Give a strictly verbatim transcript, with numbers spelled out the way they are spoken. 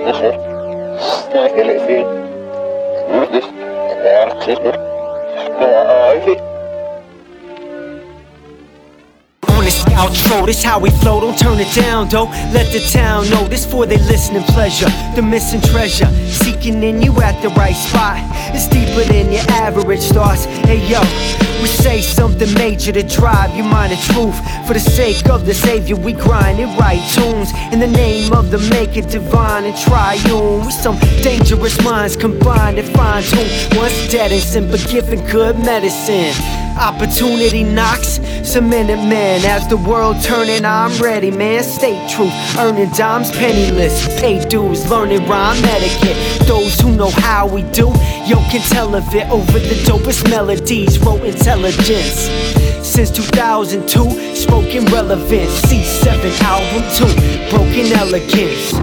On this outro, this how we flow, don't turn it down though. Let the town know, this for their listening pleasure. The missing treasure, seeking in you at the right spot. It's deeper than your average thoughts. Hey yo, we say something major to drive your mind to truth. For the sake of the Savior, we grind and write tunes in the name of the Maker, divine and triune. We some dangerous minds combined and fine tune. Once dead and sin, but giving good medicine. Opportunity knocks, cemented man. As the world turning, I'm ready, man. State truth, earning dimes, penniless. Pay dues, learning rhyme etiquette. Those who know how we do, yo, can tell of it. Over the dopest melodies, wrote intelligence. Since two thousand two, spoken relevance. C seven album two, broken elegance.